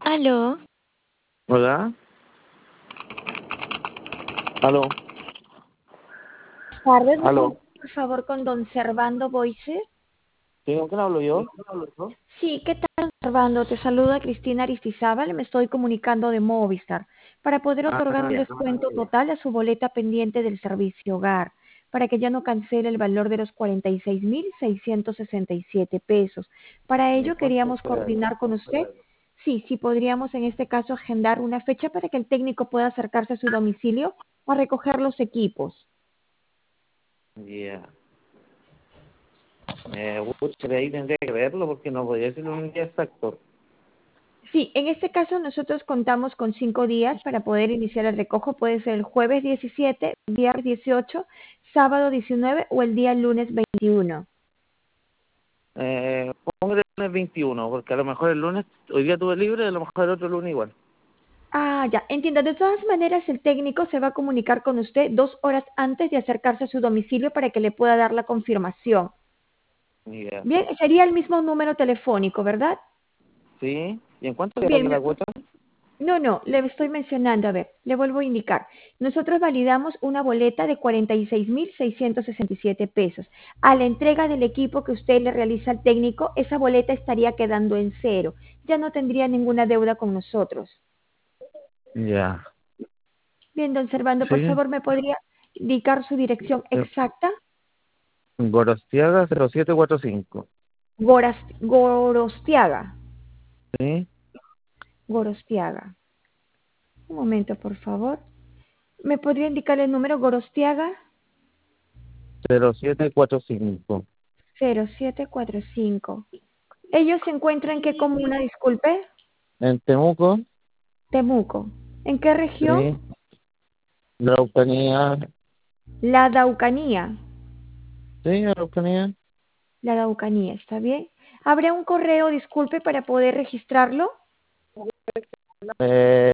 Aló, Hola, aló, tardes, ¿me aló. comunico, por favor, con don Servando Boyce? ¿Sí, con quién hablo yo? Sí, ¿qué tal, don Servando? Te saluda Cristina Aristizábal, me estoy comunicando de Movistar para poder otorgar un Ya. descuento total a su boleta pendiente del servicio hogar, para que ya no cancele el valor de los 46.667 pesos. Para ¿Y ello cuánto queríamos fue eso? coordinar con usted. Sí, podríamos en este caso agendar una fecha para que el técnico pueda acercarse a su domicilio a recoger los equipos. Ya. Pucha, de ahí tendría que verlo porque no podía decirlo un día exacto. Sí, en este caso nosotros contamos con 5 días para poder iniciar el recojo. Puede ser el jueves 17, viernes 18, sábado 19 o el día lunes 21. Póngale el lunes 21, porque a lo mejor el lunes, hoy día tuve libre, a lo mejor el otro lunes igual. Ah, ya, entiendo. De todas maneras, el técnico se va a comunicar con usted 2 horas antes de acercarse a su domicilio para que le pueda dar la confirmación. Ya. Bien, sería el mismo número telefónico, ¿verdad? ¿Sí? ¿Y en cuánto Bien, sale la cuota? no, le estoy mencionando, a ver, le vuelvo a indicar. Nosotros validamos una boleta de 46.667 pesos. A la entrega del equipo que usted le realiza al técnico, esa boleta estaría quedando en cero. Ya no tendría ninguna deuda con nosotros. Ya. Bien, don Servando, por Sí. favor, ¿me podría indicar su dirección exacta? Gorostiaga 0745. Gorostiaga. Sí. Gorostiaga. Un momento, por favor. ¿Me podría indicar el número Gorostiaga? 0745. 0745. ¿Ellos se encuentran en qué comuna, disculpe? En Temuco. Temuco. ¿En qué región? Sí. Araucanía. La Araucanía. Sí, Araucanía. La Araucanía, ¿está bien? ¿Habrá un correo, disculpe, para poder registrarlo? Eh,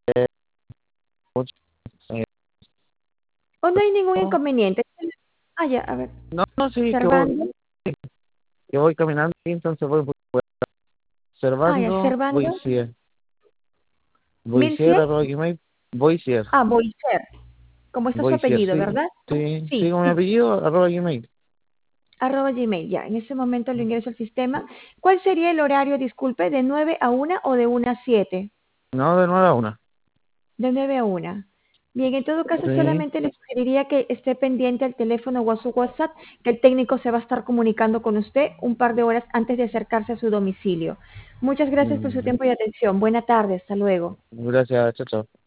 eh, ¿O no hay ningún no, inconveniente? Ah, ya, a ver. no, sí, Servando. que voy caminando y entonces voy Ah, ya, observando, Servando. Boisier, ¿1100? arroba gmail, Boisier, Ah, Boiser. Como está su Boisier, apellido, sí, ¿verdad? sí, sí, Sí, con mi sí. apellido, arroba gmail, Arroba Gmail, ya. En ese momento lo ingreso al sistema. ¿Cuál sería el horario, disculpe, de 9 a 1 o de 1 a 7? no, de 9 a 1, De 9 a 1. Bien, en todo caso sí, solamente le sugeriría que esté pendiente al teléfono o a su WhatsApp, que el técnico se va a estar comunicando con usted un par de horas antes de acercarse a su domicilio. Muchas gracias por su mm, tiempo y atención. Buena tarde, hasta luego. gracias, chao, chao.